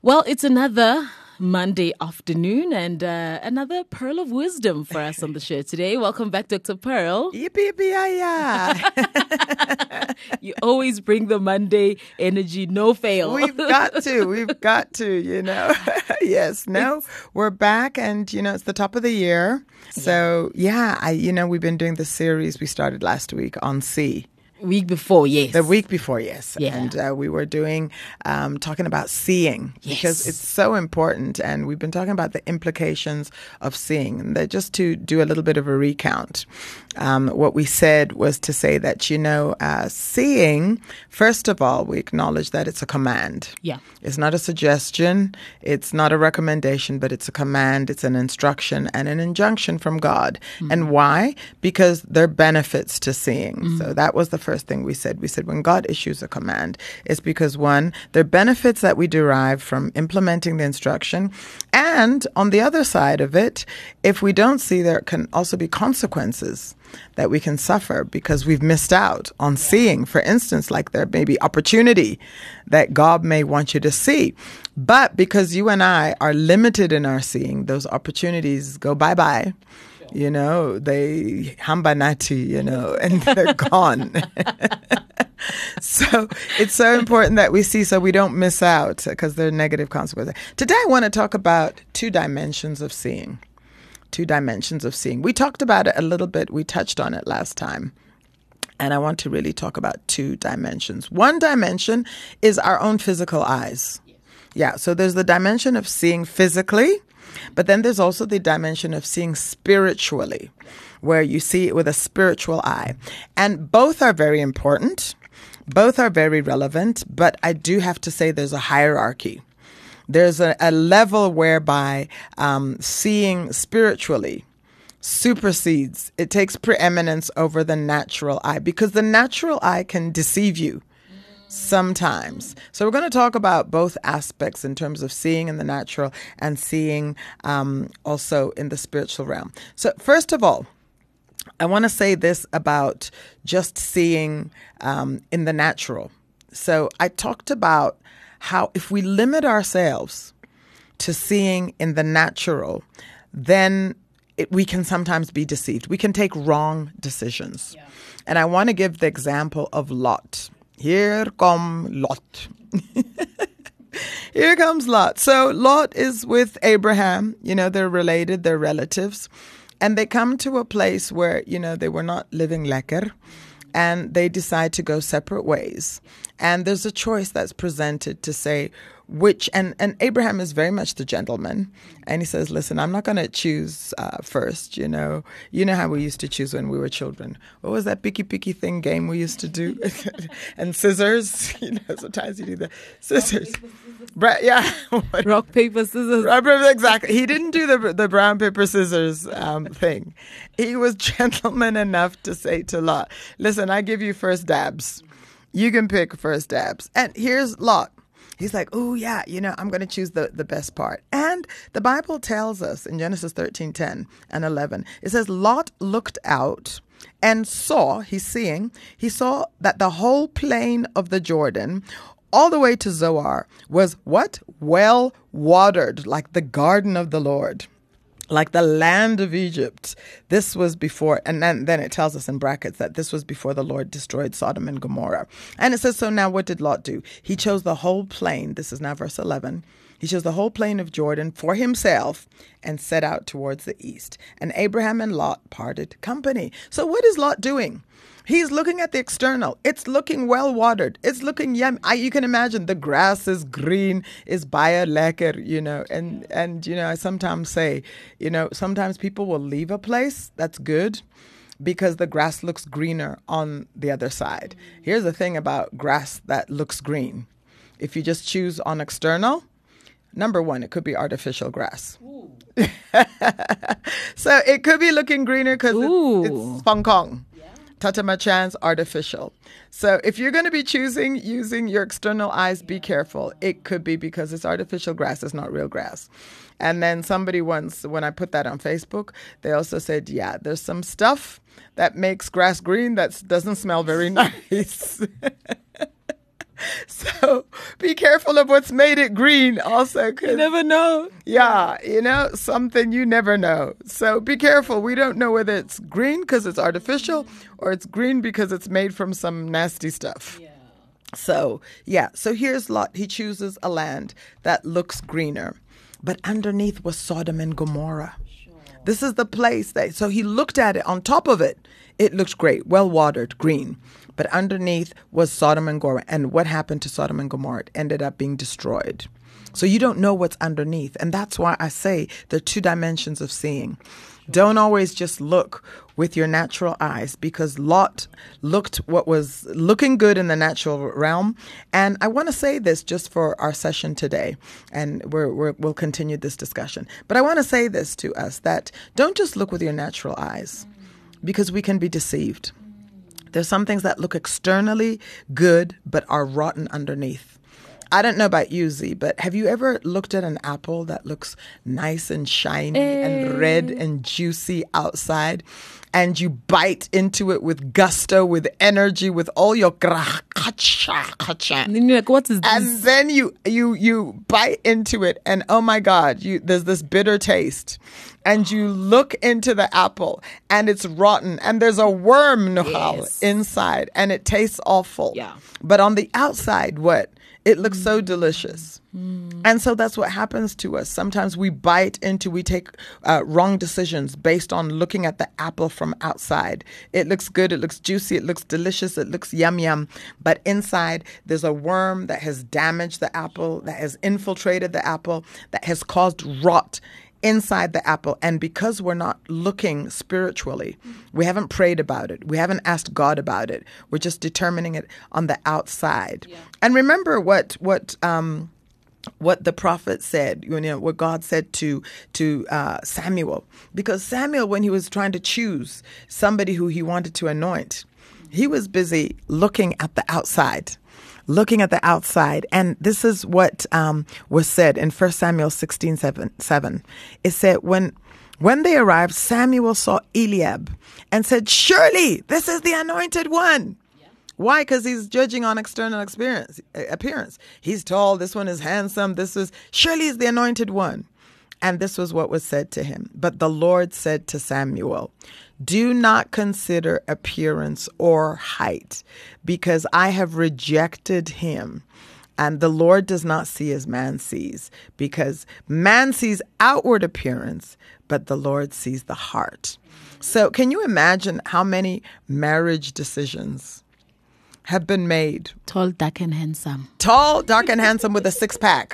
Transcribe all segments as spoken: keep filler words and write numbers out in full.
Well, it's another Monday afternoon and uh, another pearl of wisdom for us on the show today. Welcome back, Doctor Pearl. Yippee, yippee, yeah. You always bring the Monday energy, no fail. We've got to. We've got to, you know. Yes, no, it's, we're back and, you know, it's the top of the year. So, yeah, I, you know, we've been doing the series we started last week on C. Week before, yes. The week before, yes. Yeah. And uh, we were doing, um, talking about seeing yes. because it's so important. And we've been talking about the implications of seeing. And that just to do a little bit of a recount, um, what we said was to say that, you know, uh, seeing, first of all, we acknowledge that it's a command. Yeah. It's not a suggestion. It's not a recommendation, but it's a command. It's an instruction and an injunction from God. Mm-hmm. And why? Because there are benefits to seeing. Mm-hmm. So that was the first First thing we said. We said when God issues a command, it's because, one, there are benefits that we derive from implementing the instruction. And on the other side of it, if we don't see, there can also be consequences that we can suffer because we've missed out on seeing. For instance, like there may be opportunity that God may want you to see. But because you and I are limited in our seeing, those opportunities go bye-bye. You know, they hambanati, you know, and they're gone. So it's so important that we see so we don't miss out because there are negative consequences. Today I want to talk about two dimensions of seeing. Two dimensions of seeing. We talked about it a little bit. We touched on it last time. And I want to really talk about two dimensions. One dimension is our own physical eyes. Yeah, so there's the dimension of seeing physically. But then there's also the dimension of seeing spiritually, where you see it with a spiritual eye. And both are very important. Both are very relevant. But I do have to say there's a hierarchy. There's a, a level whereby um, seeing spiritually supersedes. It takes preeminence over the natural eye because the natural eye can deceive you. Sometimes. So we're going to talk about both aspects in terms of seeing in the natural and seeing um, also in the spiritual realm. So first of all, I want to say this about just seeing um, in the natural. So I talked about how if we limit ourselves to seeing in the natural, then it, we can sometimes be deceived. We can take wrong decisions. Yeah. And I want to give the example of Lot. Here come Lot. Here comes Lot. So Lot is with Abraham. You know, they're related, they're relatives. And they come to a place where, you know, they were not living lekker. And they decide to go separate ways. And there's a choice that's presented to say which, and, and Abraham is very much the gentleman. And he says, listen, I'm not going to choose uh, first, you know. You know how we used to choose when we were children. What was that picky, picky thing game we used to do? And scissors, you know, sometimes you do the scissors. Bra- yeah. Rock, paper, scissors. Exactly. He didn't do the the brown, paper, scissors um, thing. He was gentleman enough to say to Lot, listen, I give you first dabs. You can pick first dabs. And here's Lot. He's like, oh, yeah, you know, I'm going to choose the, the best part. And the Bible tells us in Genesis thirteen, ten and eleven, it says, Lot looked out and saw, he's seeing, he saw that the whole plain of the Jordan, all the way to Zoar, was what? Well watered, like the garden of the Lord. Like the land of Egypt. This was before, and then, then it tells us in brackets that this was before the Lord destroyed Sodom and Gomorrah. And it says, so now what did Lot do? He chose the whole plain. This is now verse eleven. He chose the whole plain of Jordan for himself and set out towards the east. And Abraham and Lot parted company. So what is Lot doing? He's looking at the external. It's looking well watered. It's looking yummy. I, you can imagine the grass is green, is baie lekker, you know. And, and, you know, I sometimes say, you know, sometimes people will leave a place that's good because the grass looks greener on the other side. Here's the thing about grass that looks green. If you just choose on external, number one, it could be artificial grass. So it could be looking greener because it's, it's Hong Kong. Tatamachan's artificial. So if you're going to be choosing using your external eyes, be careful. It could be because it's artificial grass. It's not real grass. And then somebody once, when I put that on Facebook, they also said, yeah, there's some stuff that makes grass green that doesn't smell very nice. So be careful of what's made it green also. 'Cause, You never know. yeah, you know, something you never know. So be careful. We don't know whether it's green because it's artificial or it's green because it's made from some nasty stuff. Yeah. So, yeah. So here's Lot. He chooses a land that looks greener. But underneath was Sodom and Gomorrah. Sure. This is the place that, so he looked at it. On top of it, it looked great, well-watered, green. But underneath was Sodom and Gomorrah. And what happened to Sodom and Gomorrah? It ended up being destroyed. So you don't know what's underneath. And that's why I say there are two dimensions of seeing. Don't always just look with your natural eyes, because Lot looked what was looking good in the natural realm. And I want to say this just for our session today, and we're, we're, we'll continue this discussion. But I want to say this to us, that don't just look with your natural eyes, because we can be deceived. There's some things that look externally good but are rotten underneath. I don't know about you, Z, but have you ever looked at an apple that looks nice and shiny Eh. and red and juicy outside, and you bite into it with gusto, with energy, with all your gra- And then you're like, what is this? and then you you you bite into it, and oh my God, you there's this bitter taste. And you look into the apple, and it's rotten, and there's a worm, Nuhal, Yes. inside, and it tastes awful. Yeah. But on the outside, what? It looks so delicious. Mm. And so that's what happens to us. Sometimes we bite into, we take uh, wrong decisions based on looking at the apple from outside. It looks good, it looks juicy, it looks delicious, it looks yum yum. But inside, there's a worm that has damaged the apple, that has infiltrated the apple, that has caused rot inside the apple. And because we're not looking spiritually, we haven't prayed about it, we haven't asked God about it, we're just determining it on the outside. Yeah. And remember what what um what the prophet said, you know, what God said to to uh, Samuel, because Samuel, when he was trying to choose somebody who he wanted to anoint, he was busy looking at the outside. Looking at the outside. And this is what um, was said in First Samuel sixteen, seven, seven. It said, when when they arrived, Samuel saw Eliab and said, surely this is the anointed one. Yeah. Why? Because he's judging on external experience, appearance. He's tall. This one is handsome. This is, surely he's the anointed one. And this was what was said to him. But the Lord said to Samuel, do not consider appearance or height, because I have rejected him. And the Lord does not see as man sees, because man sees outward appearance, but the Lord sees the heart. So can you imagine how many marriage decisions have been made? Tall, dark, and handsome. Tall, dark, and handsome with a six pack.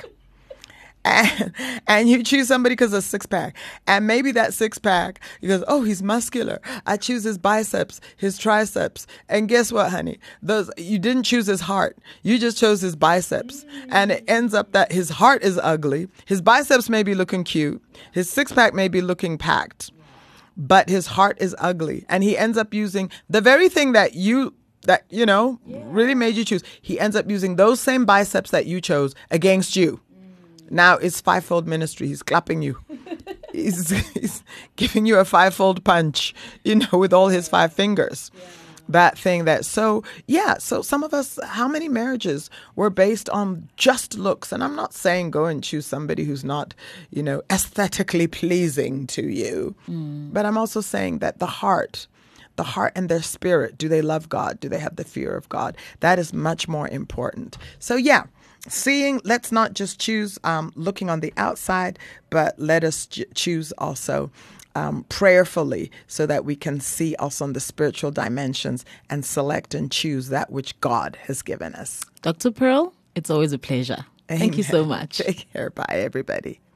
And, and you choose somebody because of six pack. And maybe that six pack, you go, oh, he's muscular. I choose his biceps, his triceps. And guess what, honey? Those you didn't choose his heart. You just chose his biceps. And it ends up that his heart is ugly. His biceps may be looking cute. His six pack may be looking packed. But his heart is ugly. And he ends up using the very thing that you that, you know, yeah. really made you choose. He ends up using those same biceps that you chose against you. Now it's fivefold ministry. He's clapping you. he's, he's giving you a fivefold punch, you know, with all his five fingers. Yeah. That thing that, so, yeah. So some of us, how many marriages were based on just looks? And I'm not saying go and choose somebody who's not, you know, aesthetically pleasing to you. Mm. But I'm also saying that the heart, the heart and their spirit, do they love God? Do they have the fear of God? That is much more important. So, yeah. Seeing, let's not just choose um, looking on the outside, but let us j- choose also um, prayerfully, so that we can see also on the spiritual dimensions and select and choose that which God has given us. Doctor Pearl, it's always a pleasure. Amen. Thank you so much. Take care. Bye, everybody.